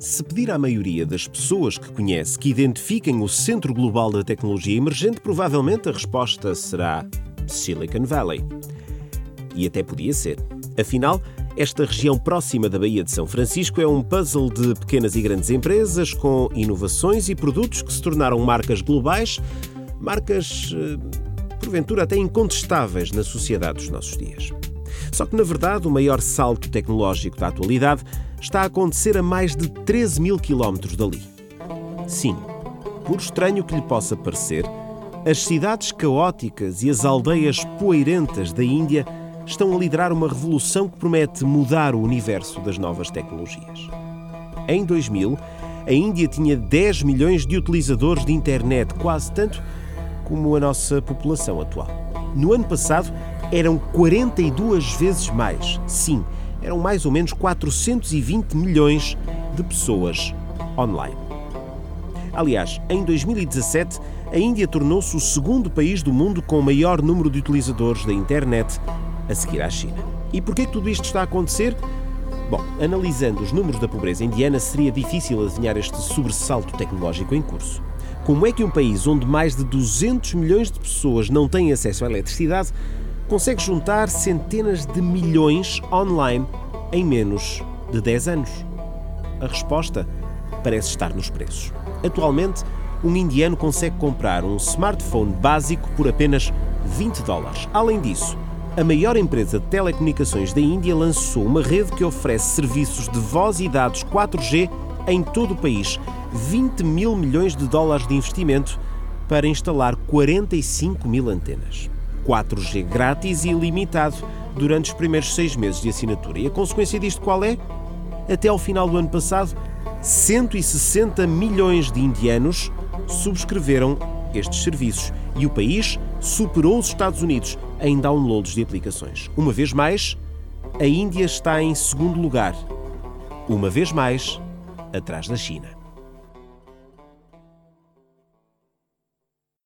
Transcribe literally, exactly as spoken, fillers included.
Se pedir à maioria das pessoas que conhece que identifiquem o centro global da tecnologia emergente, provavelmente a resposta será Silicon Valley. E até podia ser. Afinal, esta região próxima da Baía de São Francisco é um puzzle de pequenas e grandes empresas com inovações e produtos que se tornaram marcas globais, marcas, porventura, até incontestáveis na sociedade dos nossos dias. Só que, na verdade, o maior salto tecnológico da atualidade está a acontecer a mais de treze mil quilómetros dali. Sim, por estranho que lhe possa parecer, as cidades caóticas e as aldeias poeirentas da Índia estão a liderar uma revolução que promete mudar o universo das novas tecnologias. Em dois mil, a Índia tinha dez milhões de utilizadores de internet, quase tanto como a nossa população atual. No ano passado, eram quarenta e duas vezes mais. Sim, eram mais ou menos quatrocentos e vinte milhões de pessoas online. Aliás, em dois mil e dezassete, a Índia tornou-se o segundo país do mundo com o maior número de utilizadores da internet, a seguir à China. E porquê que tudo isto está a acontecer? Bom, analisando os números da pobreza indiana, seria difícil adivinhar este sobressalto tecnológico em curso. Como é que um país onde mais de duzentos milhões de pessoas não têm acesso à eletricidade consegue juntar centenas de milhões online em menos de dez anos? A resposta parece estar nos preços. Atualmente, um indiano consegue comprar um smartphone básico por apenas vinte dólares. Além disso, a maior empresa de telecomunicações da Índia lançou uma rede que oferece serviços de voz e dados quatro G em todo o país. vinte mil milhões de dólares de investimento para instalar quarenta e cinco mil antenas. quatro G grátis e ilimitado durante os primeiros seis meses de assinatura. E a consequência disto qual é? Até ao final do ano passado, cento e sessenta milhões de indianos subscreveram estes serviços e o país superou os Estados Unidos em downloads de aplicações. Uma vez mais, a Índia está em segundo lugar. Uma vez mais, atrás da China.